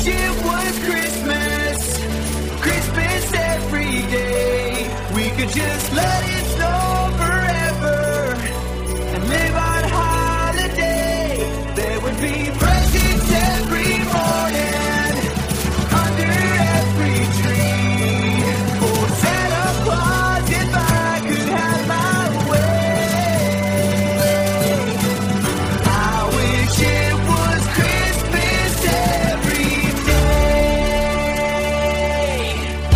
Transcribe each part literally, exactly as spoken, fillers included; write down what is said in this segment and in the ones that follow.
it was Christmas, Christmas every day. We could just let it snow forever and live on holiday. There would be presents every morning under every tree. Oh, Santa Claus, if I could have my way. I wish it was Christmas every day.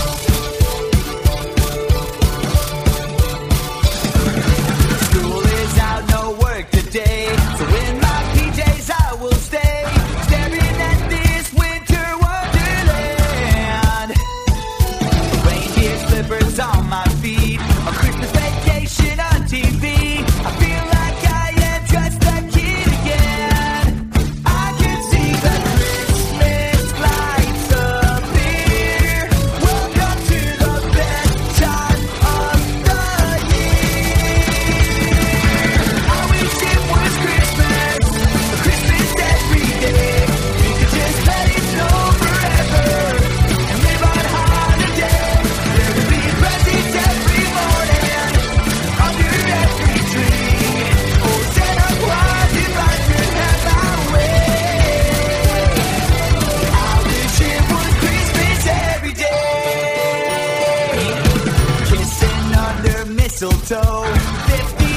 School is out, no work today, so in my P Js I will stay, staring at this winter wonderland. Reindeer slippers on my feet, a Christmas vacation on T V. I feel like I am just a kid again. I can see the Christmas lights up here. Welcome to the best time of the year. I wish it was Christmas, Christmas every day. We could just let it snow forever and live on holiday. There would be presents every morning under every tree. Oh, Santa Claus, if I could have my way. I wish it was Christmas every day. Kissing under mistletoe, fifty